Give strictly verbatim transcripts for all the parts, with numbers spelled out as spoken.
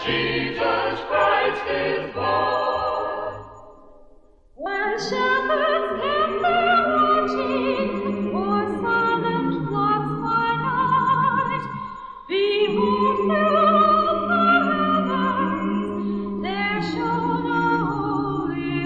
Jesus Christ is born. When shepherds kept their watching o'er silent flocks by night, behold, through the heavens there shone a holy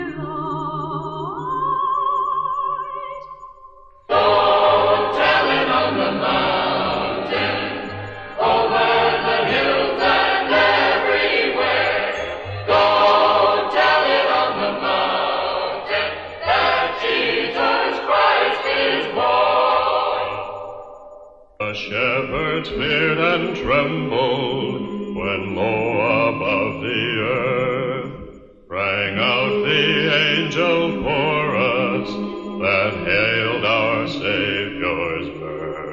light. Go tell it on the mountain, over the hills and everywhere. Go tell it on the mountain that Jesus Christ is born. The shepherds feared and trembled when low above the earth rang out the angel chorus that hailed our Savior's birth.